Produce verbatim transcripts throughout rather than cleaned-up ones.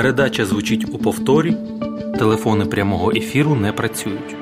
Передача звучить у повторі. Телефони прямого ефіру не працюють.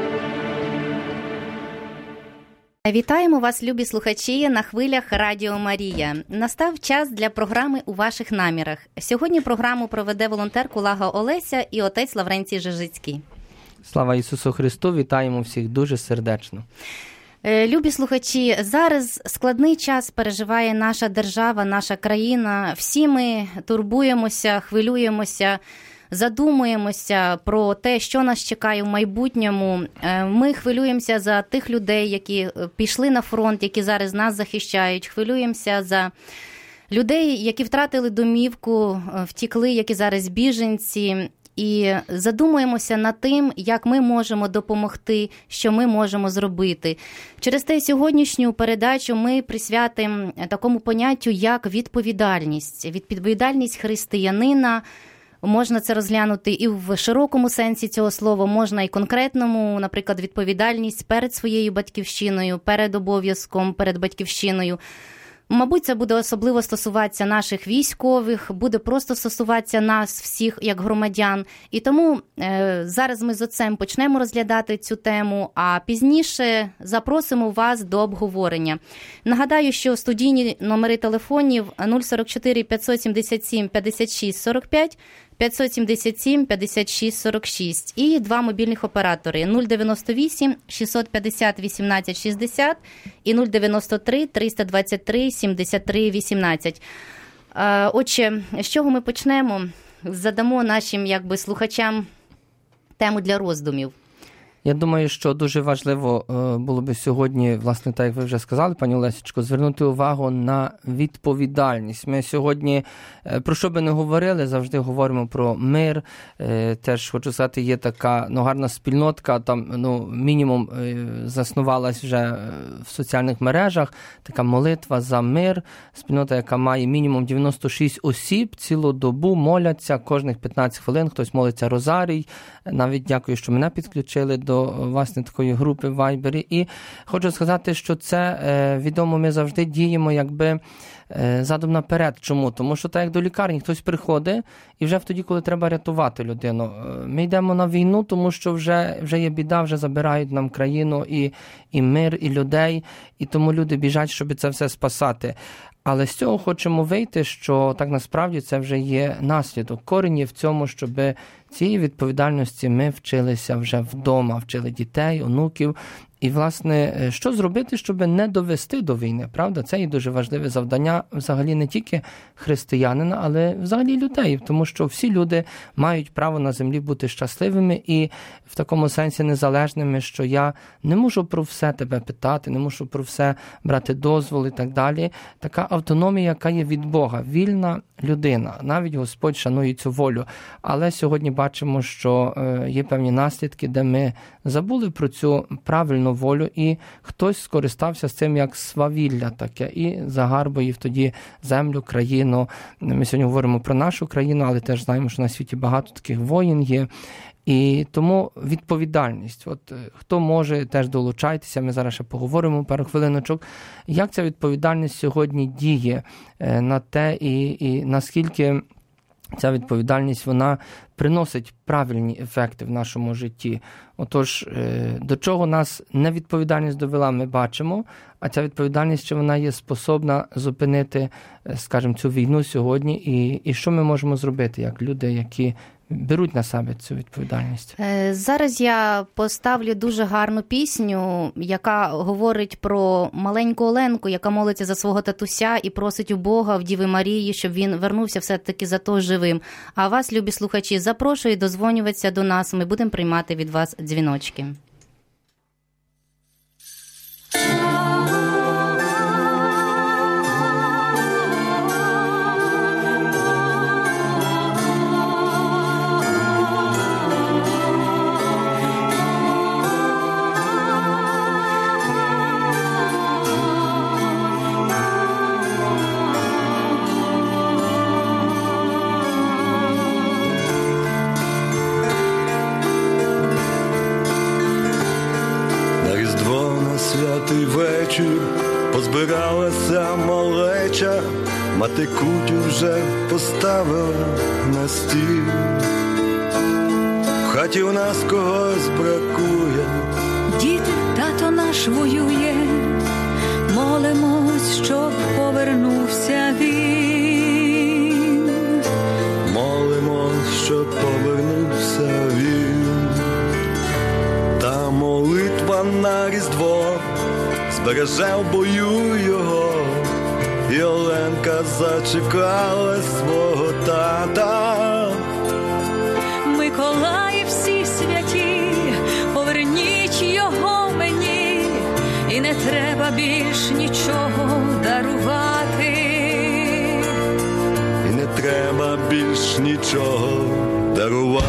Вітаємо вас, любі слухачі, на хвилях Радіо Марія. Настав час для програми «У ваших намірах». Сьогодні програму проведе волонтер Кулага Олеся і отець Лаврентій Жижицький. Слава Ісусу Христу! Вітаємо всіх дуже сердечно. Любі слухачі, зараз складний час переживає наша держава, наша країна. Всі ми турбуємося, хвилюємося, задумуємося про те, що нас чекає в майбутньому. Ми хвилюємося за тих людей, які пішли на фронт, які зараз нас захищають. Хвилюємося за людей, які втратили домівку, втікли, які зараз біженці. І задумуємося над тим, як ми можемо допомогти, що ми можемо зробити. Через те сьогоднішню передачу ми присвятимо такому поняттю, як відповідальність. Відповідальність християнина. Можна це розглянути і в широкому сенсі цього слова, можна і конкретному, наприклад, відповідальність перед своєю батьківщиною, перед обов'язком, перед батьківщиною. Мабуть, це буде особливо стосуватися наших військових, буде просто стосуватися нас всіх, як громадян. І тому е, зараз ми з отцем почнемо розглядати цю тему, а пізніше запросимо вас до обговорення. Нагадаю, що студійні номери телефонів нуль сорок чотири п'ятсот сімдесят сім п'ятдесят шість сорок п'ять, п'ятсот сімдесят сім п'ятдесят шість сорок шість і два мобільних оператори нуль дев'яносто вісім шістсот п'ятдесят вісімнадцять шістдесят і нуль дев'яносто три триста двадцять три сімдесят три вісімнадцять. Отже, з чого ми почнемо? Задамо нашим якби слухачам тему для роздумів. Я думаю, що дуже важливо було би сьогодні, власне, так як ви вже сказали, пані Олесечко, звернути увагу на відповідальність. Ми сьогодні, про що би не говорили, завжди говоримо про мир. Теж, хочу сказати, є така ну, гарна спільнотка, там ну, мінімум заснувалась вже в соціальних мережах, така молитва за мир. Спільнота, яка має мінімум дев'яносто шість осіб, цілу добу моляться, кожних п'ятнадцять хвилин хтось молиться розарій. Навіть дякую, що мене підключили до власне такої групи в Вайбері. І хочу сказати, що це відомо, ми завжди діємо якби задом наперед. Чому? Тому що так як до лікарні хтось приходить і вже тоді, коли треба рятувати людину. Ми йдемо на війну, тому що вже, вже є біда, вже забирають нам країну і, і мир, і людей, і тому люди біжать, щоб це все спасати. Але з цього хочемо вийти, що так насправді це вже є наслідок. Корінь є в цьому, щоб цієї відповідальності ми вчилися вже вдома, вчили дітей, онуків. І, власне, що зробити, щоб не довести до війни, правда? Це і дуже важливе завдання взагалі не тільки християнина, але взагалі людей. Тому що всі люди мають право на землі бути щасливими і в такому сенсі незалежними, що я не можу про все тебе питати, не можу про все брати дозвол і так далі. Така автономія, яка є від Бога, вільна людина. Навіть Господь шанує цю волю. Але сьогодні бачимо, що є певні наслідки, де ми забули про цю правильну волю, і хтось скористався з цим як свавілля таке, і загарбує тоді землю, країну. Ми сьогодні говоримо про нашу країну, але теж знаємо, що на світі багато таких воїн є. І тому відповідальність. От хто може, теж долучайтеся, ми зараз ще поговоримо пару хвилиночок. Як ця відповідальність сьогодні діє на те і, і наскільки ця відповідальність, вона приносить правильні ефекти в нашому житті. Отож, до чого нас невідповідальність довела, ми бачимо, а ця відповідальність, чи вона є способна зупинити, скажімо, цю війну сьогодні, і, і що ми можемо зробити, як люди, які беруть на себе цю відповідальність? Зараз я поставлю дуже гарну пісню, яка говорить про маленьку Оленку, яка молиться за свого татуся і просить у Бога, в Діви Марії, щоб він вернувся все-таки за то живим. А вас, любі слухачі, запрошую дозвонюватися до нас, ми будемо приймати від вас дзвіночки. Святий вечір, позбиралася малеча, мати кутю вже поставила на стіл. В хаті у нас когось бракує. Діти, тато наш воює, молимось, щоб повернувся він. Молимось, щоб повернувся він. Та молитва на Різдво збереже в бою його. І Оленка зачекала свого тата. Миколаї всі святі, поверніть його мені, і не треба більш нічого дарувати. І не треба більш нічого дарувати.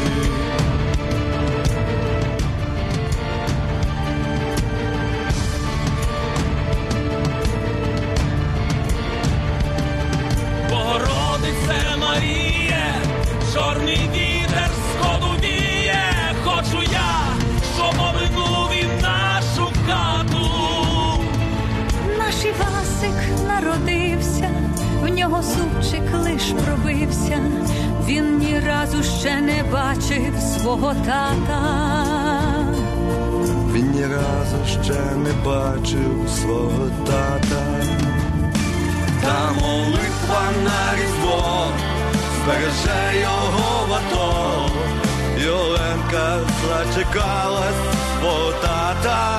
Богородице Маріє, чорний вітер сходу віє, хочу я, щоб повернув він нашу хату. Наш Івасик народився, в нього зубчик лиш пробився, він ні разу ще не бачив свого тата. Він ні разу ще не бачив свого тата. Та молитва на Різдво збереже його в АТО. І Оленка зачекала свого тата.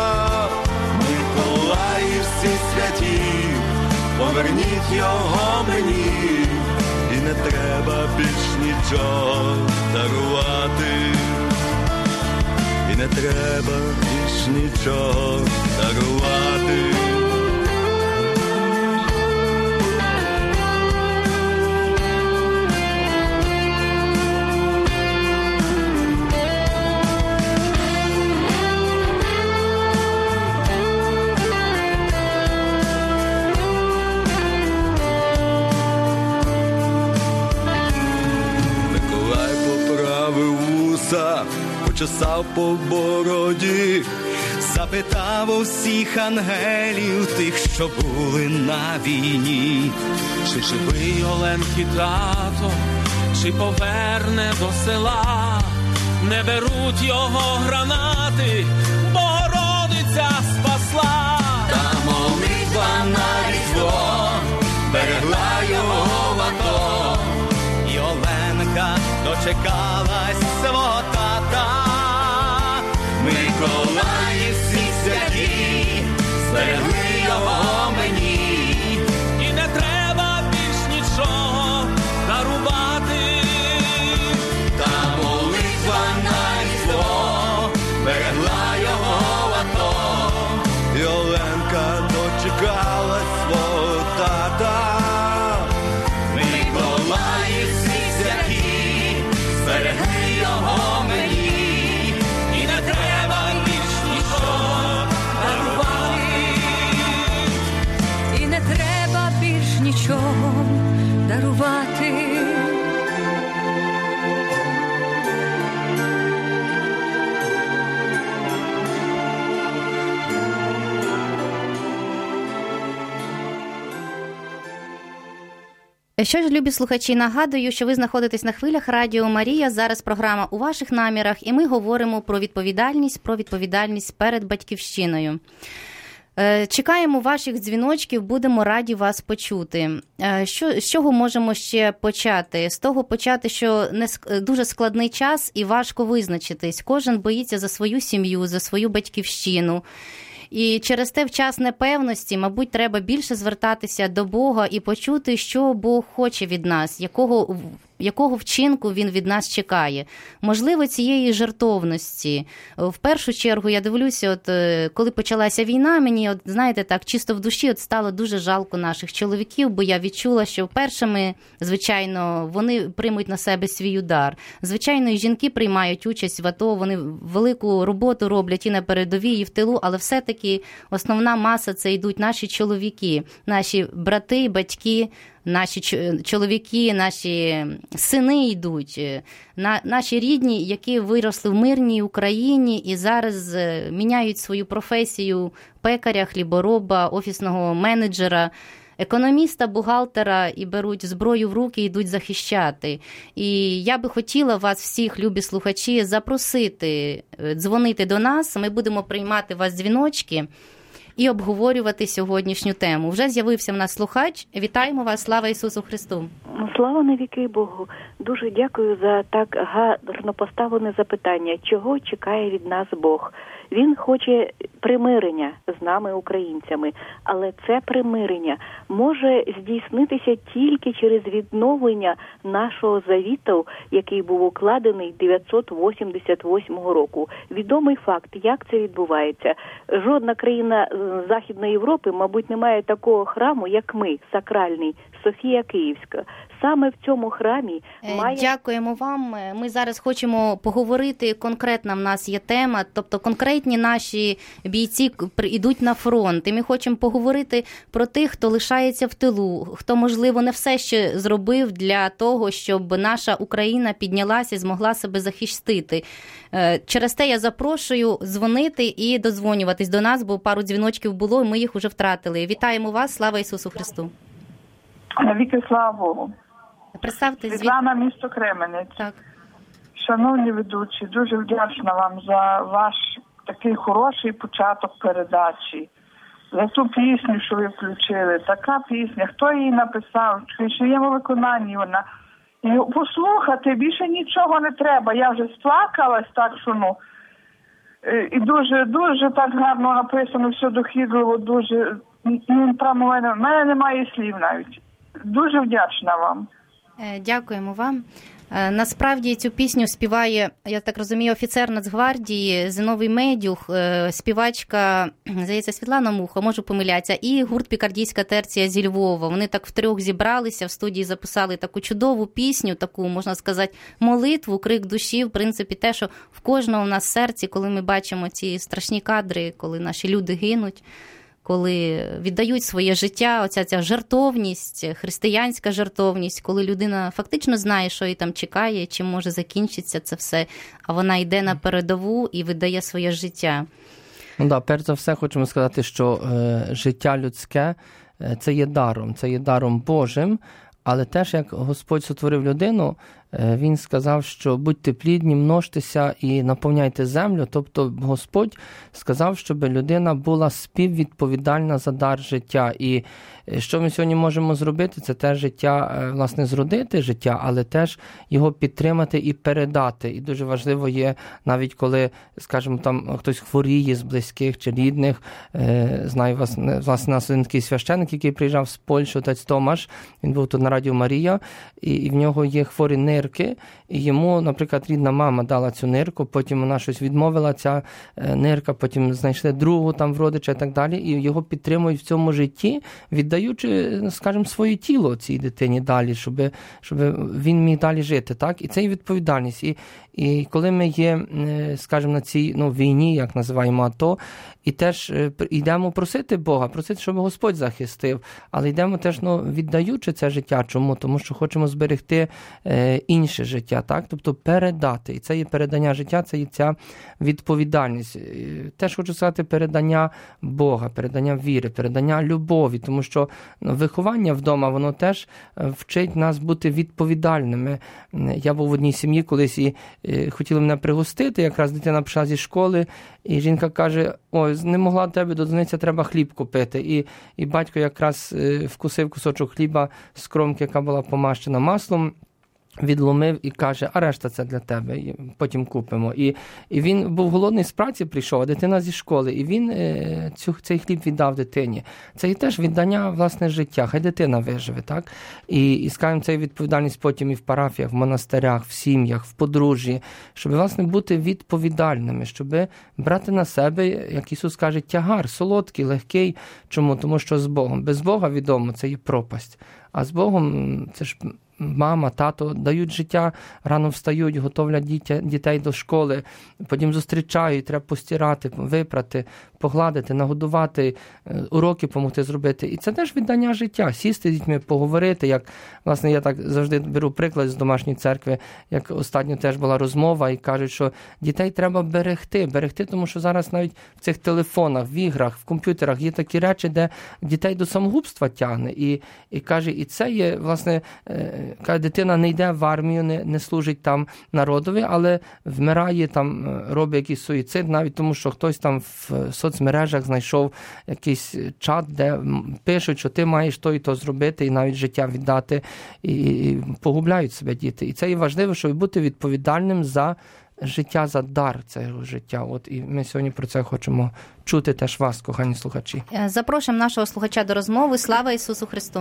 Миколаї всі святі, поверніть його мені, і не треба більш нічого дарувати. І не треба більш нічого дарувати. Почесав по бороді, запитав у всіх ангелів, тих, що були на війні. Чи живий Оленки тато, чи поверне до села, не беруть його гранати, Богородиця спасла. Та молитва на Різдво берегла його в АТО. І Оленка дочекалась свого тата. Миколаї всі святі, зберегли його мені, і не треба більш нічого дарувати. Та молитва на Різдво берегла його в АТО. І Оленка дочекалась свого тата. Миколаї всі святі, зберегли його мені, і не треба більш нічого дарувати. І не треба більш нічого дарувати. Що ж, любі слухачі, нагадую, що ви знаходитесь на хвилях Радіо Марія. Зараз програма «У ваших намірах», і ми говоримо про відповідальність, про відповідальність перед батьківщиною. Чекаємо ваших дзвіночків, будемо раді вас почути. Що, з чого можемо ще почати? З того почати, що не дуже складний час і важко визначитись. Кожен боїться за свою сім'ю, за свою батьківщину. І через те в час непевності, мабуть, треба більше звертатися до Бога і почути, що Бог хоче від нас, якого, якого вчинку Він від нас чекає. Можливо, цієї жертовності. В першу чергу, я дивлюся, от коли почалася війна, мені, от, знаєте, так, чисто в душі от стало дуже жалко наших чоловіків, бо я відчула, що першими, звичайно, вони приймуть на себе свій удар. Звичайно, і жінки приймають участь в АТО, вони велику роботу роблять і на передовій, і в тилу, але все-таки основна маса – це йдуть наші чоловіки, наші брати, батьки, наші чоловіки, наші сини йдуть, на, наші рідні, які виросли в мирній Україні і зараз міняють свою професію пекаря, хлібороба, офісного менеджера. економіста, бухгалтера і беруть зброю в руки і йдуть захищати. І я би хотіла вас всіх, любі слухачі, запросити, дзвонити до нас. Ми будемо приймати вас дзвіночки і обговорювати сьогоднішню тему. Вже з'явився в нас слухач. Вітаємо вас. Слава Ісусу Христу! Слава навіки Богу! Дуже дякую за так гарно поставлене запитання. Чого чекає від нас Бог? Він хоче примирення з нами, українцями, але це примирення може здійснитися тільки через відновлення нашого завіту, який був укладений дев'ятсот вісімдесят восьмого року. Відомий факт, як це відбувається. Жодна країна Західної Європи, мабуть, не має такого храму, як ми, сакральний, Софія Київська. Саме в цьому храмі має... Дякуємо вам. Ми зараз хочемо поговорити, конкретна в нас є тема, тобто конкретні наші бійці йдуть на фронт. І ми хочемо поговорити про тих, хто лишається в тилу, хто, можливо, не все ще зробив для того, щоб наша Україна піднялася і змогла себе захистити. Через те я запрошую дзвонити і додзвонюватись до нас, бо пару дзвіночків було, і ми їх вже втратили. Вітаємо вас, слава Ісусу Христу! Навіки слава Богу. Представте, Світлана, місто Кременець. Так. Шановні ведучі, дуже вдячна вам за ваш такий хороший початок передачі. За ту пісню, що ви включили. Така пісня. Хто її написав? В чиєму виконанні вона? І послухати, більше нічого не треба. Я вже сплакалась так, що ну. І дуже, дуже так гарно написано, все дохідливо, дуже. Ну, прямо в мене, в мене немає слів навіть. Дуже вдячна вам. Дякуємо вам. Насправді цю пісню співає, я так розумію, офіцер Нацгвардії Зиновій Медюх, співачка, здається, Світлана Муха, можу помилятися, і гурт «Пікардійська терція» зі Львова. Вони так втрьох зібралися, в студії записали таку чудову пісню, таку, можна сказати, молитву, крик душі, в принципі, те, що в кожного в нас серці, коли ми бачимо ці страшні кадри, коли наші люди гинуть, коли віддають своє життя, оця ця жертовність, християнська жертовність, коли людина фактично знає, що її там чекає, чим може закінчитися це все, а вона йде на передову і видає своє життя. Ну да, перш за все хочемо сказати, що е, життя людське е, – це є даром, це є даром Божим, але теж, як Господь сотворив людину, Він сказав, що будьте плідні, множтеся і наповняйте землю. Тобто Господь сказав, щоб людина була співвідповідальна за дар життя. І що ми сьогодні можемо зробити? Це те життя, власне, зродити життя, але теж його підтримати і передати. І дуже важливо є, навіть коли, скажімо, там хтось хворіє з близьких чи рідних. Знаю вас, власне, нас один такий священник, який приїжджав з Польщі, отець Томаш, він був тут на Радіо Марія, і в нього є хворі нирки, і йому, наприклад, рідна мама дала цю нирку, потім вона щось відмовила, ця нирка, потім знайшли другу там в родича і так далі, і його підтримують в цьому житті, віддаючи, скажімо, своє тіло цій дитині далі, щоб, щоб він міг далі жити, так? І це і відповідальність. І, і коли ми є, скажімо, на цій ну, війні, як називаємо АТО, і теж йдемо просити Бога, просити, щоб Господь захистив, але йдемо теж, ну, віддаючи це життя. Чому? Тому що хочемо зберегти е, інше життя, так? Тобто передати. І це є передання життя, це є ця відповідальність. Теж хочу сказати передання Бога, передання віри, передання любові, тому що ну, виховання вдома, воно теж вчить нас бути відповідальними. Я був в одній сім'ї колись і е, хотіли мене пригостити, якраз дитина прийшла зі школи, і жінка каже: ой, не могла тебе додзвонитися, треба хліб купити. І, і батько якраз вкусив кусочок хліба з кромки, яка була помащена маслом, відломив і каже: а решта це для тебе, і потім купимо. І, і він був голодний з праці, прийшов, а дитина зі школи, і він е, цю, цей хліб віддав дитині. Це і теж віддання, власне, життя, хай дитина виживе, так? І, і скажімо, це відповідальність потім і в парафіях, в монастирях, в сім'ях, в подружжі, щоб, власне, бути відповідальними, щоб брати на себе, як Ісус каже, тягар, солодкий, легкий. Чому? Тому що з Богом. Без Бога, відомо, це є пропасть. А з Богом це ж мама, тато дають життя, рано встають, готовлять дітя, дітей до школи, потім зустрічають, треба постирати, випрати, погладити, нагодувати, уроки допомогти зробити. І це теж віддання життя. Сісти з дітьми, поговорити, як, власне, я так завжди беру приклад з домашньої церкви, як останньо теж була розмова, і кажуть, що дітей треба берегти, берегти, тому що зараз навіть в цих телефонах, в іграх, в комп'ютерах є такі речі, де дітей до самогубства тягне. І, і каже, і це є, власне, каже, дитина не йде в армію, не, не служить там народові, але вмирає, там, робить якийсь суїцид, навіть тому, що хтось там в соцмережах знайшов якийсь чат, де пишуть, що ти маєш то і то зробити, і навіть життя віддати, і, і погубляють себе діти. І це є важливо, щоб бути відповідальним за життя, за дар цього життя. От і ми сьогодні про це хочемо чути теж вас, кохані слухачі. Запрошуємо нашого слухача до розмови. Слава Ісусу Христу!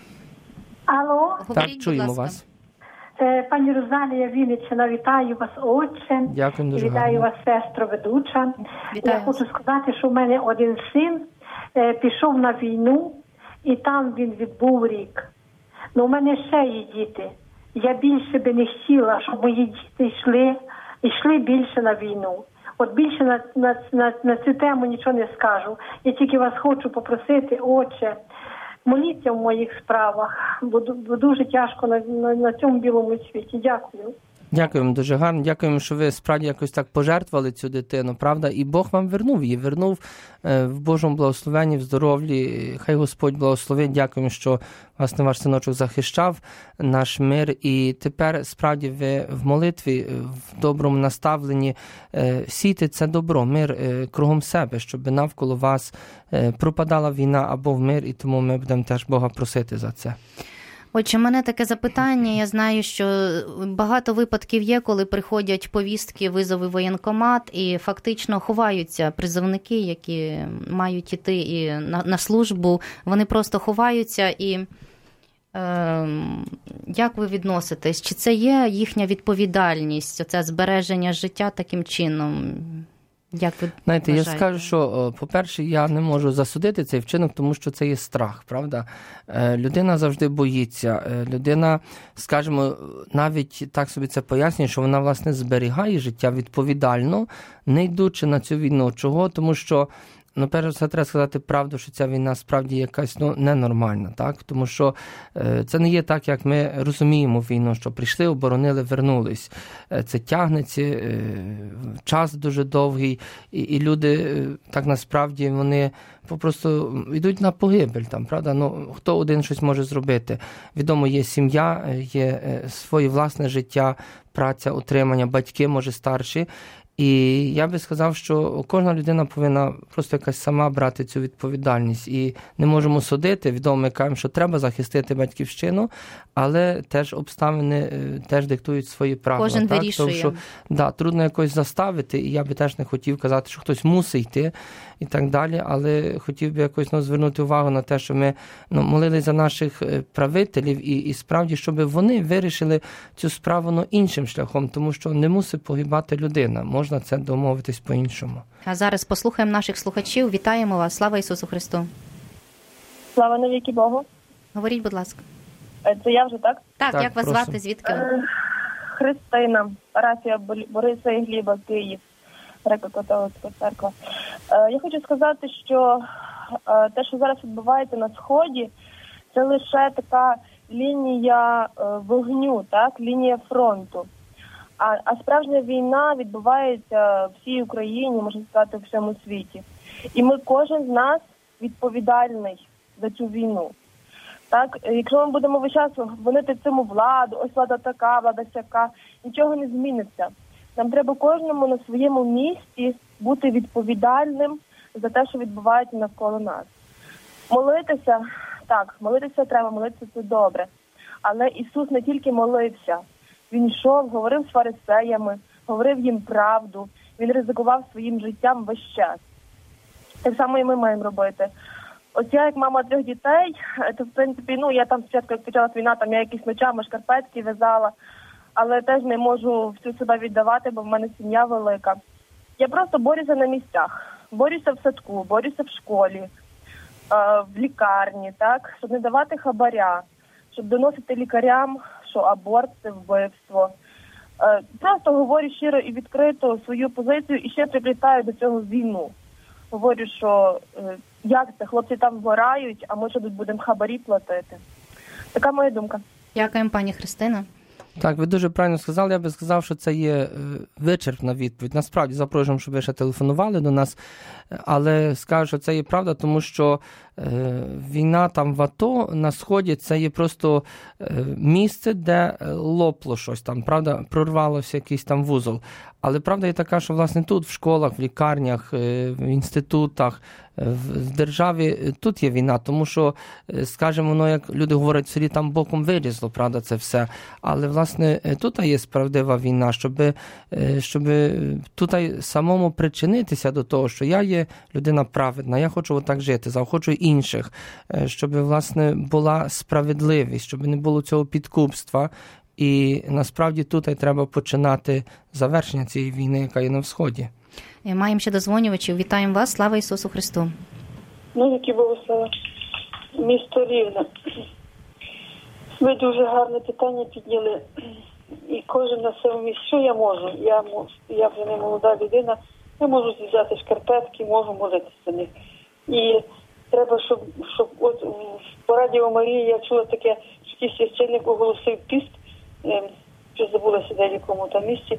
Алло? Говоріть, так, чуємо будь ласка. вас. Пані Розалія Вінниччина, вітаю вас, отче. Дякую дуже. Вітаю гарно. вас, сестро ведуча. Вітаю Я вас. хочу сказати, що в мене один син е, пішов на війну, і там він відбув рік. Ну, у мене ще є діти. Я більше би не хотіла, щоб мої діти йшли, йшли більше на війну. От більше на, на, на, на цю тему нічого не скажу. Я тільки вас хочу попросити, отче, моліться в моїх справах, бо, бо дуже тяжко на, на, на цьому білому світі. Дякую. Дякуємо дуже гарно. Дякуємо, що ви справді якось так пожертвували цю дитину, правда? І Бог вам вернув її, вернув в Божому благословенні, в здоров'ї. Хай Господь благословить. Дякуємо, що, власне, ваш синочок захищав наш мир. І тепер, справді, ви в молитві, в доброму наставленні сійте це добро, мир кругом себе, щоб навколо вас пропадала війна або в мир, і тому ми будемо теж Бога просити за це. Отже, у мене таке запитання. Я знаю, що багато випадків є, коли приходять повістки, визови в воєнкомат, і фактично ховаються призовники, які мають іти і на, на службу. Вони просто ховаються. І е, як ви відноситесь? Чи це є їхня відповідальність, оце збереження життя таким чином? Як ви Знаєте, вважаєте? я скажу, що, по-перше, я не можу засудити цей вчинок, тому що це є страх, правда? Людина завжди боїться. Людина, скажімо, навіть так собі це пояснює, що вона, власне, зберігає життя відповідально, не йдучи на цю війну. Чого? Тому що, ну, перш за все, треба сказати правду, що ця війна справді якась, ну, ненормальна, так? Тому що е, це не є так, як ми розуміємо війну, що прийшли, оборонили, вернулись. Е, це тягнеться, е, час дуже довгий, і, і люди, е, так насправді, вони просто йдуть на погибель там, правда? Ну, хто один щось може зробити? Відомо, є сім'я, є е, своє власне життя, праця, утримання, батьки, може, старші. І я би сказав, що кожна людина повинна просто якась сама брати цю відповідальність. І не можемо судити, відомо ми кажемо, що треба захистити батьківщину, але теж обставини теж диктують свої правила. Кожен так? вирішує. Тому що, да, трудно якось заставити, і я би теж не хотів казати, що хтось мусить йти і так далі, але хотів би якось, ну, звернути увагу на те, що ми, ну, молились за наших правителів і, і справді, щоб вони вирішили цю справу, ну, іншим шляхом, тому що не мусить погибати людина. Можна це домовитись по-іншому. А зараз послухаємо наших слухачів. Вітаємо вас. Слава Ісусу Христу. Слава навіки Богу. Говоріть, будь ласка. Це я вже, так? Так, Так, як вас прошу. звати, звідки ви? Христина, парафія Бориса і Гліба, Київ, Греко-католицька церква. Я хочу сказати, що те, що зараз відбувається на Сході, це лише така лінія вогню, так, лінія фронту. А, а справжня війна відбувається в всій Україні, можна сказати, в всьому світі. І ми, кожен з нас відповідальний за цю війну. Так, якщо ми будемо весь час гонити цьому владу, ось влада така, влада сяка, нічого не зміниться. Нам треба кожному на своєму місці бути відповідальним за те, що відбувається навколо нас. Молитися, так, молитися треба, молитися це добре. Але Ісус не тільки молився. Він йшов, говорив з фарисеями, говорив їм правду, він ризикував своїм життям весь час. Так само і ми маємо робити. Ось я, як мама трьох дітей, то, в принципі, ну, я там спочатку, як почалась війна, там я якісь ночами шкарпетки в'язала, але теж не можу всю себе віддавати, бо в мене сім'я велика. Я просто борюся на місцях. Борюся в садку, борюся в школі, в лікарні, так, щоб не давати хабаря, щоб доносити лікарям, що аборт – це вбивство. Просто говорю щиро і відкрито свою позицію і ще приплітаю до цього війну. говорю, що е, як це, хлопці там вгорають, а ми що тут будемо хабарі платити. Така моя думка. Дякуємо, пані Христина. Так, ви дуже правильно сказали. Я би сказав, що це є вичерпна відповідь. Насправді, запрошуємо, щоб ви ще телефонували до нас, але скажу, що це є правда, тому що е, війна там в АТО на Сході, це є просто е, місце, де лопло щось там, правда, прорвалося якийсь там вузол. Але правда є така, що, власне, тут, в школах, в лікарнях, в інститутах, в державі, тут є війна, тому що, скажімо, ну, як люди говорять, в селі там боком вирізло, правда, це все. Але, власне, тут є справдива війна, щоб, щоб тут самому причинитися до того, що я є людина праведна, я хочу отак жити, заохочую інших, щоб, власне, була справедливість, щоб не було цього підкупства. І насправді тут і треба починати завершення цієї війни, яка є на Сході. Маємо ще дозвонювачів. Вітаємо вас. Слава Ісусу Христу. Ну, які Богослава. Місто Рівне. Ви дуже гарне питання підняли. І кожен на своєму місці. Що я можу? Я, я вже не молода людина. Я можу взяти шкарпетки, можу молитися за них. І треба, щоб, щоб от по Радіо Марії я чула таке, що якийсь священник оголосив піст, що забулася де в якому там місці,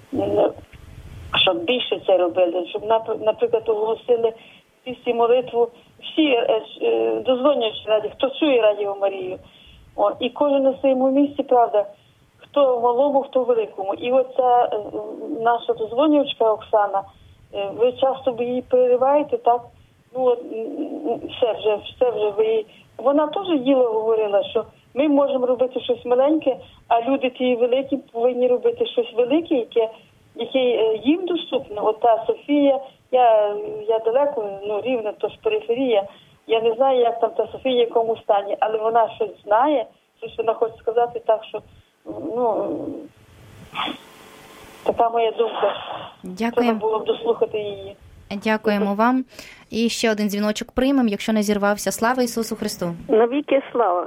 щоб більше це робили, щоб, наприклад, оголосили піст і молитву всі дозвонюючи раді, хто чує Радіо Марію. О, і кожен на своєму місці, правда, хто в малому, хто в великому. І оця наша дозвонювачка Оксана, ви часто її перериваєте, так? Ну, от, все вже, все вже ви. Вона теж діло говорила, що ми можемо робити щось маленьке, а люди ті великі повинні робити щось велике, яке, яке їм доступно. От та Софія, я, я далеко, ну, Рівне, то ж периферія. Я не знаю, як там та Софія, в якому стані, але вона щось знає, щось вона хоче сказати, так що, ну, така моя думка. Дякуємо. Треба було б дослухати її. Дякуємо вам. І ще один дзвіночок приймемо, якщо не зірвався. Слава Ісусу Христу! Навіки слава!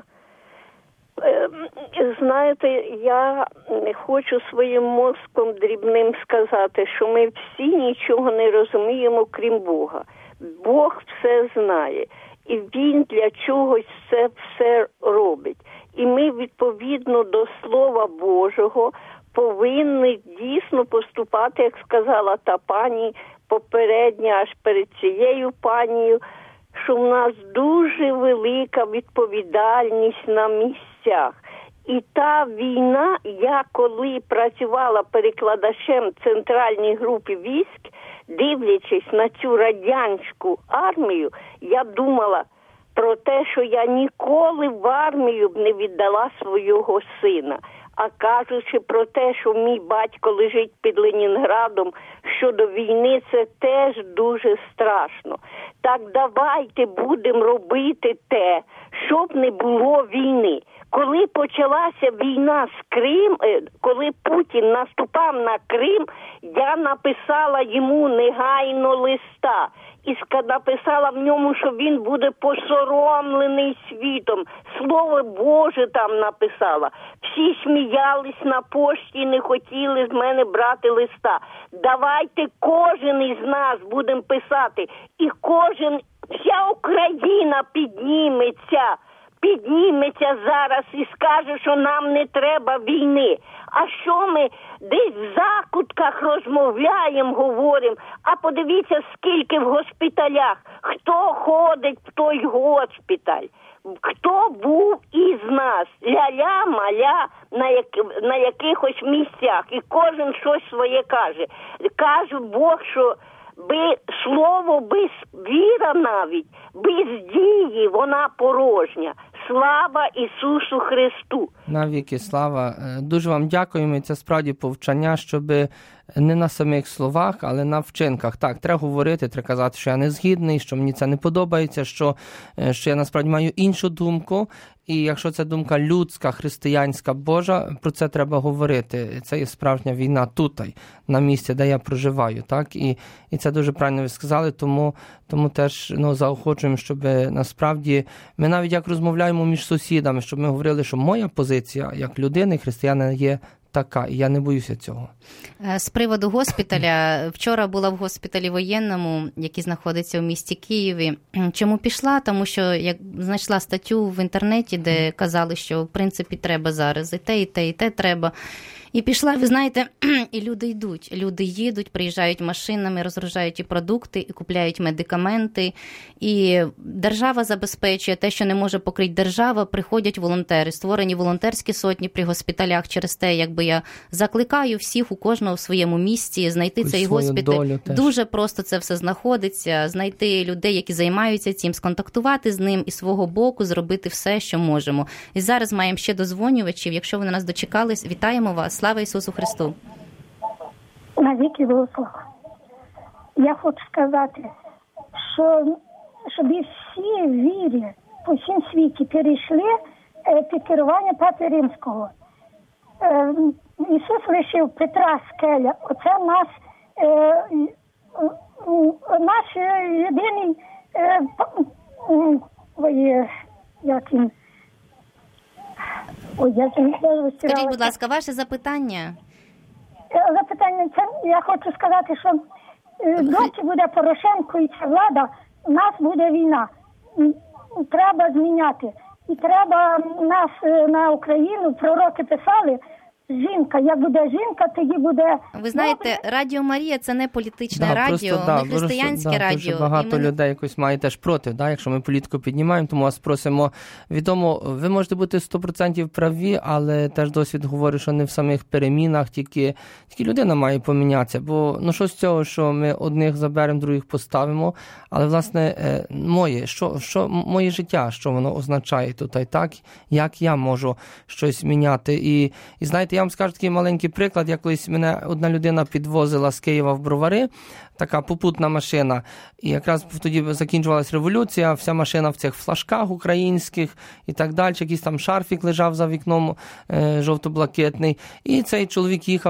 Знаєте, я хочу своїм мозком дрібним сказати, що ми всі нічого не розуміємо, крім Бога. Бог все знає. І Він для чогось це все робить. І ми, відповідно до Слова Божого, повинні дійсно поступати, як сказала та пані попередня, аж перед цією панією, що в нас дуже велика відповідальність на місцях. І та війна, я коли працювала перекладачем в центральній групі військ, дивлячись на цю радянську армію, я думала про те, що я ніколи в армію б не віддала свого сина. А кажучи про те, що мій батько лежить під Ленінградом, щодо війни, це теж дуже страшно. Так давайте будемо робити те, щоб не було війни. Коли почалася війна з Крим, коли Путін наступав на Крим, я написала йому негайно листа. І написала в ньому, що він буде посоромлений світом. Слово Боже там написала. Всі сміялись на пошті, не хотіли з мене брати листа. Давайте кожен із нас будемо писати. І кожен, вся Україна підніметься. Підніметься зараз і скаже, що нам не треба війни. А що ми десь в закутках розмовляємо, говоримо, а подивіться, скільки в госпіталях, хто ходить в той госпіталь, хто був із нас, ля-ля, маля, на, як, на якихось місцях, і кожен щось своє каже. Каже Бог, що би слово, без віра навіть, без дії вона порожня. Слава Ісусу Христу! Навіки слава. Дуже вам дякуємо. І це справді повчання, щоб не на самих словах, але на вчинках. Так, треба говорити, треба казати, що я не згідний, що мені це не подобається, що, що я насправді маю іншу думку. І якщо це думка людська, християнська, Божа, про це треба говорити. Це є справжня війна тут, на місці, де я проживаю. Так? І, і це дуже правильно ви сказали, тому, тому теж ну, заохочуємо, щоб насправді ми навіть як розмовляємо між сусідами, щоб ми говорили, що моя позиція як людини, християнина, є така, і я не боюся цього. З приводу госпіталя, вчора була в госпіталі воєнному, який знаходиться в місті Києві. Чому пішла? Тому що я знайшла статтю в інтернеті, де казали, що в принципі треба зараз і те, і те, і те треба. І пішла, ви знаєте, і люди йдуть. Люди їдуть, приїжджають машинами, розгружають і продукти, і купляють медикаменти. І держава забезпечує те, що не може покрити держава, приходять волонтери. Створені волонтерські сотні при госпіталях. Через те, якби я закликаю всіх, у кожного в своєму місці, знайти цей госпіталь. Дуже просто це все знаходиться. Знайти людей, які займаються цим, сконтактувати з ним і свого боку зробити все, що можемо. І зараз маємо ще дозвонювачів. Якщо ви на нас дочекались, вітаємо вас. Слава Ісусу Христу! Навіки Богослава. Я хочу сказати, що щоб всі вірі по всім світі перейшли під керування Папи Римського. Ісус лишив Петра скеля. Оце наш, наш єдиний, як він, Ой, я Скажіть, будь ласка, ваше запитання? Запитання, це я хочу сказати, що доки буде Порошенко і ця влада, у нас буде війна. Треба зміняти. І треба нас на Україну, пророки писали, жінка, як буде жінка, тоді буде... Ви знаєте, Радіо Марія – це не політичне да, радіо, просто, да, не християнське да, радіо. Дуже багато ми... людей якось має теж проти, да, якщо ми політику піднімаємо, тому вас просимо, відомо, ви можете бути сто відсотків праві, але теж досвід говорить, що не в самих перемінах, тільки, тільки людина має помінятися, бо ну що з цього, що ми одних заберемо, других поставимо, але власне моє, що, що, моє життя, що воно означає тут, і так, як я можу щось міняти. І, і знаєте, я вам скажу такий маленький приклад. Я колись мене одна людина підвозила з Києва в Бровари, така попутна машина. І якраз тоді закінчувалась революція, вся машина в цих флажках українських і так далі. Якийсь там шарфік лежав за вікном е, жовто-блакитний. І цей чоловік їхав,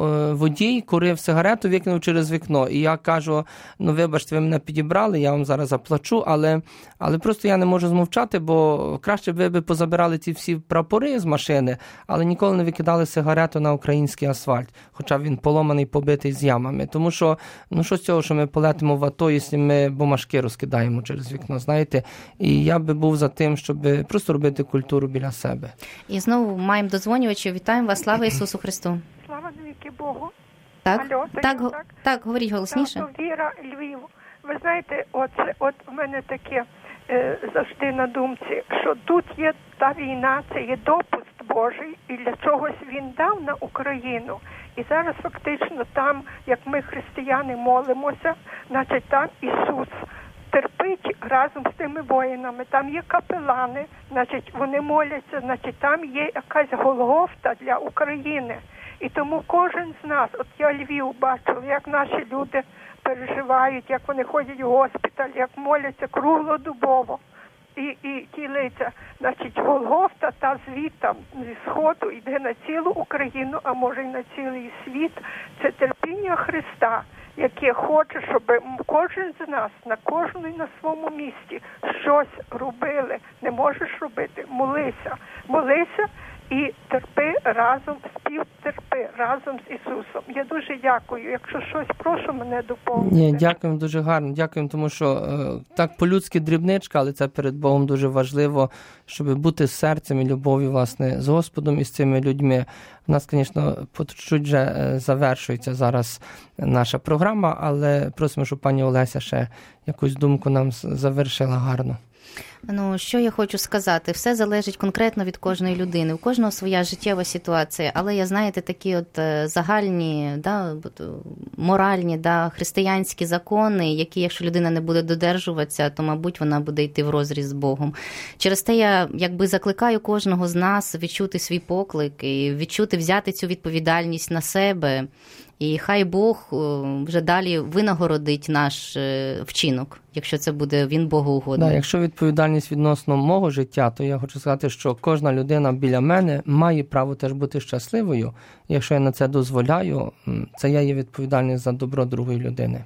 водій, курив сигарету, викинув через вікно. І я кажу, ну вибачте, ви мене підібрали, я вам зараз заплачу, але, але просто я не можу змовчати, бо краще б ви б позабирали ці всі прапори з машини, але ніколи не викидали сигарету на український асфальт, хоча він поломаний, побитий з ямами. Тому що, ну що з цього, що ми полетимо в АТО, якщо ми бумажки розкидаємо через вікно, знаєте? І я би був за тим, щоб просто робити культуру біля себе. І знову маємо дозвонювачів. Вітаємо вас. Слава Ісусу Христу. Слава навіки Богу. Так, Алло, так, так, так, говоріть голосніше. Так, Віра, Львів. Ви знаєте, от, от у мене таке е, завжди на думці, що тут є та війна, це є допуск Божий, і для чогось він дав на Україну. І зараз фактично там, як ми християни молимося, значить там Ісус терпить разом з тими воїнами. Там є капелани, значить вони моляться, значить там є якась Голгофта для України. І тому кожен з нас, от я Львів бачила, як наші люди переживають, як вони ходять в госпіталь, як моляться круглодобово. І, і тілиться, значить, Голгофта та звітом зі Сходу йде на цілу Україну, а може й на цілий світ. Це терпіння Христа, яке хоче, щоб кожен з нас, на кожному на своєму місці щось робили. Не можеш робити, молися. Молися і терпи разом, співтерпи разом з Ісусом. Я дуже дякую. Якщо щось, прошу мене доповнити. Ні, дякуємо дуже гарно. Дякуємо, тому що е, так по-людськи дрібничка, але це перед Богом дуже важливо, щоб бути з серцем і любов'ю, власне, з Господом і з цими людьми. У нас, звісно, чуть вже завершується зараз наша програма, але просимо, щоб пані Олеся ще якусь думку нам завершила гарно. Ну, що я хочу сказати, все залежить конкретно від кожної людини, у кожного своя життєва ситуація, але я, знаєте, такі от загальні, да, моральні, да, християнські закони, які, якщо людина не буде додержуватися, то, мабуть, вона буде йти в розріз з Богом. Через те я, якби, закликаю кожного з нас відчути свій поклик і відчути, взяти цю відповідальність на себе. І хай Бог вже далі винагородить наш вчинок, якщо це буде він Богу угодний. Да, якщо відповідальність відносно мого життя, то я хочу сказати, що кожна людина біля мене має право теж бути щасливою. І якщо я на це дозволяю, це я є відповідальний за добро другої людини.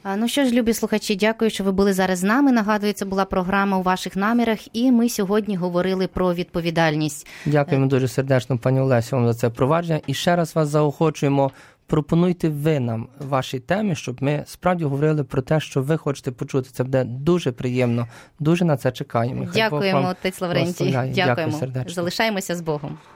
Ну що ж, любі слухачі, дякую, що ви були зараз з нами. Нагадую, це була програма «У ваших намірах», і ми сьогодні говорили про відповідальність. Дякуємо дуже сердечно, пані Олесю, вам за це провадження. І ще раз вас заохочуємо, пропонуйте ви нам ваші теми, щоб ми справді говорили про те, що ви хочете почути. Це буде дуже приємно. Дуже на це чекаємо. Дякуємо, отець Лаврентій. Дякуємо. Дякую сердечно. Залишаємося з Богом.